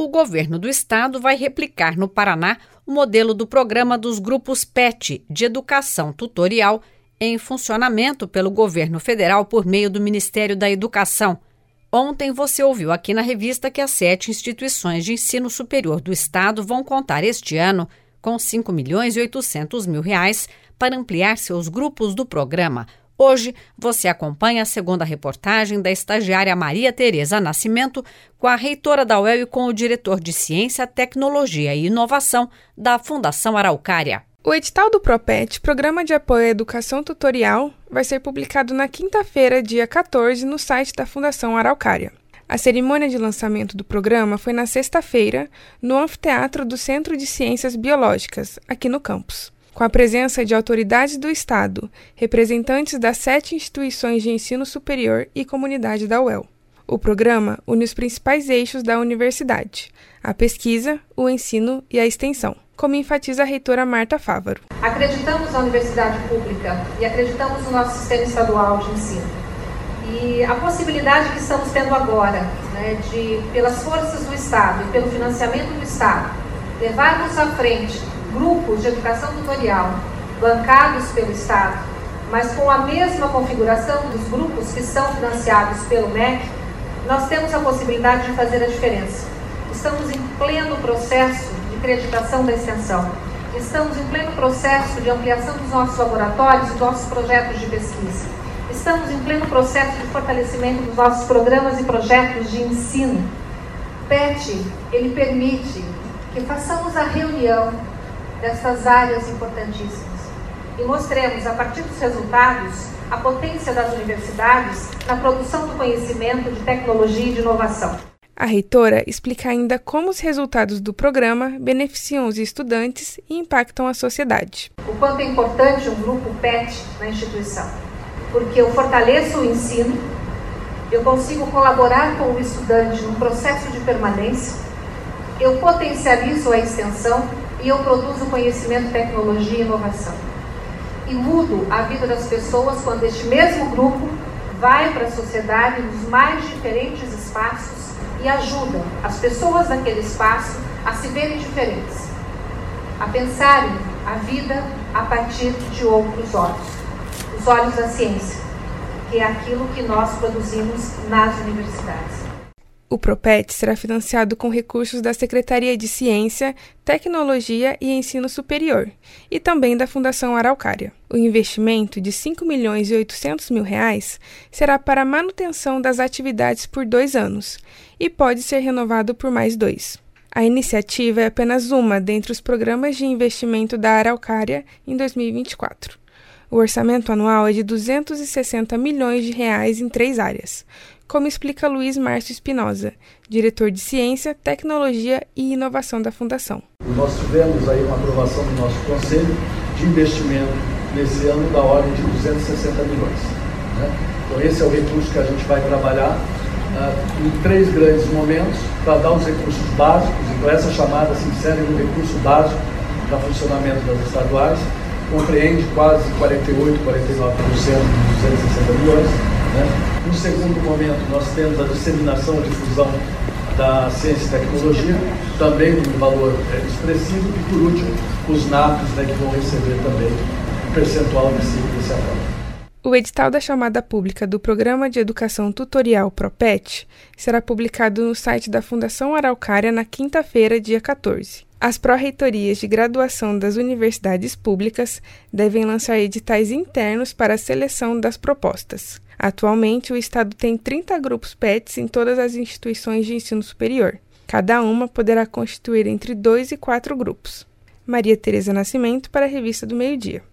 o governo do estado vai replicar no Paraná o modelo do programa dos grupos PET de educação tutorial em funcionamento pelo governo federal por meio do Ministério da Educação. Ontem você ouviu aqui na revista que as 7 instituições de ensino superior do estado vão contar este ano com R$ 5.800.000 para ampliar seus grupos do programa. Hoje, você acompanha a segunda reportagem da estagiária Maria Tereza Nascimento com a reitora da UEL e com o diretor de Ciência, Tecnologia e Inovação da Fundação Araucária. O edital do PROPET, Programa de Apoio à Educação Tutorial, vai ser publicado na quinta-feira, dia 14, no site da Fundação Araucária. A cerimônia de lançamento do programa foi na sexta-feira, no anfiteatro do Centro de Ciências Biológicas, aqui no campus, com a presença de autoridades do Estado, representantes das 7 instituições de ensino superior e comunidade da UEL. O programa une os principais eixos da universidade: a pesquisa, o ensino e a extensão, como enfatiza a reitora Marta Fávaro. Acreditamos na universidade pública e acreditamos no nosso sistema estadual de ensino. E a possibilidade que estamos tendo agora, de, pelas forças do Estado e pelo financiamento do Estado, levarmos à frente grupos de educação tutorial bancados pelo Estado, mas com a mesma configuração dos grupos que são financiados pelo MEC, nós temos a possibilidade de fazer a diferença. Estamos em pleno processo de acreditação da extensão. Estamos em pleno processo de ampliação dos nossos laboratórios e dos nossos projetos de pesquisa. Estamos em pleno processo de fortalecimento dos nossos programas e projetos de ensino. O PET, ele permite que façamos a reunião dessas áreas importantíssimas e mostremos, a partir dos resultados, a potência das universidades na produção do conhecimento, de tecnologia e de inovação. A reitora explica ainda como os resultados do programa beneficiam os estudantes e impactam a sociedade. O quanto é importante um grupo PET na instituição, porque eu fortaleço o ensino, eu consigo colaborar com o estudante num processo de permanência, eu potencializo a extensão e eu produzo conhecimento, tecnologia e inovação. E mudo a vida das pessoas quando este mesmo grupo vai para a sociedade nos mais diferentes espaços e ajuda as pessoas daquele espaço a se verem diferentes, a pensarem a vida a partir de outros olhos, os olhos da ciência, que é aquilo que nós produzimos nas universidades. O PROPET será financiado com recursos da Secretaria de Ciência, Tecnologia e Ensino Superior e também da Fundação Araucária. O investimento de R$ 5.800.000 será para a manutenção das atividades por 2 anos e pode ser renovado por mais 2. A iniciativa é apenas uma dentre os programas de investimento da Araucária em 2024. O orçamento anual é de R$ 260 milhões em 3 áreas, como explica Luiz Márcio Espinosa, diretor de Ciência, Tecnologia e Inovação da Fundação. Nós tivemos aí uma aprovação do nosso Conselho de investimento nesse ano da ordem de 260 milhões. Então esse é o recurso que a gente vai trabalhar em 3 grandes momentos para dar os recursos básicos. Então essa chamada se insere no recurso básico para funcionamento das estaduais, compreende quase 48%, 49% dos 260 milhões. No segundo momento, nós temos a disseminação e difusão da ciência e tecnologia, também com um valor expressivo, e por último, os NAPs, que vão receber também um percentual desse apoio. O edital da chamada pública do Programa de Educação Tutorial PROPET será publicado no site da Fundação Araucária na quinta-feira, dia 14. As pró-reitorias de graduação das universidades públicas devem lançar editais internos para a seleção das propostas. Atualmente, o Estado tem 30 grupos PETs em todas as instituições de ensino superior. Cada uma poderá constituir entre 2 e 4 grupos. Maria Tereza Nascimento para a Revista do Meio-Dia.